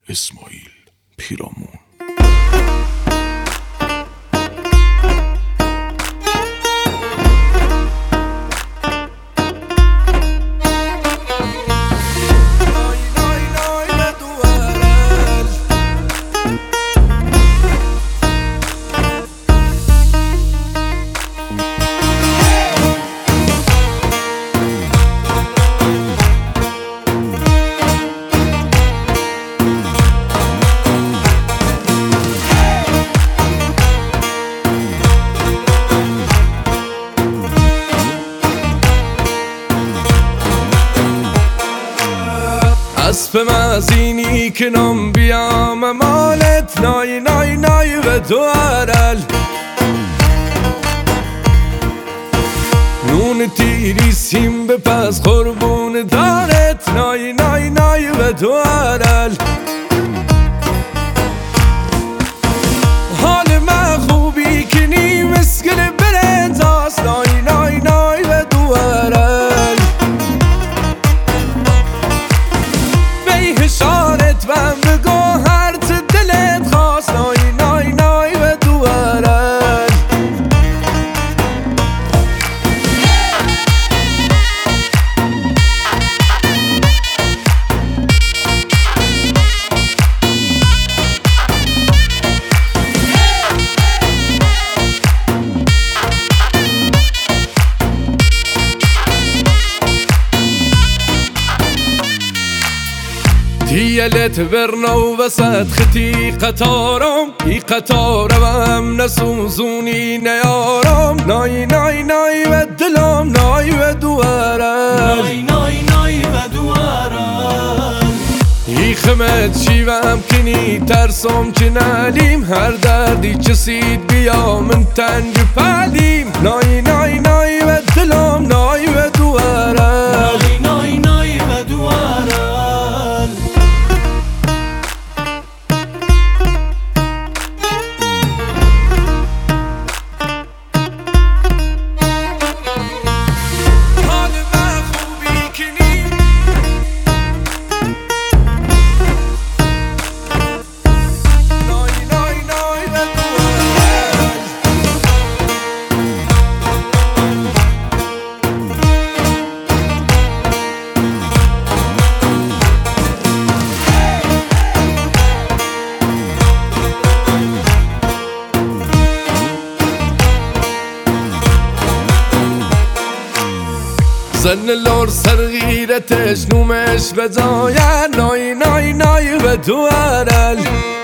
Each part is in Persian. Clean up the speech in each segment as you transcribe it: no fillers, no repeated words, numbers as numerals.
اسماعیل پیرامون. اسب مزینی که نام بیام مالت نای نای نای و تو عرل نون تیری سیم به پس قربون دارت نای نای نای و تو عرل حال من خوبی که نی مسکل برد هاست نای نای نای و تو عرل شانت من بگو هر چه دلت خواست نای نای نای و دوارن دیلت برنو وسط خطی قطارم ای قطارم هم نسوزونی نیارم نای نای نای و دلم نای و دوارم نای نای نای و دوارم ای خمت شیوم کنی ترسم که نلیم هر دردی چسید بیا من تنگ پلیم نای نای نای و دلم نای و دوارم نای نای نای و دوارم زن لور سر غیرتش نومش بزاین نای نای نای و تو عرل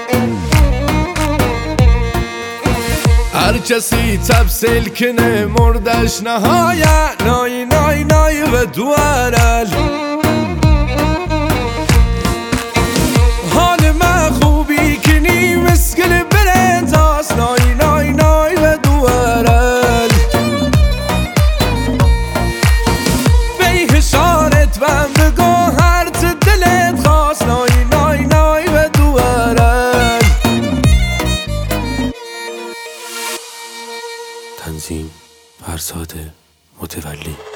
هر کسی تبسل کنه مردش نهایت نای نای نای و تو عرل حال من خوبی که نی مسکل برد هاست نای نای نای و تو عرل شانت من بگو هر چه دلت خواست نای نای نای و دوارن. تنظیم فرزاد متولی.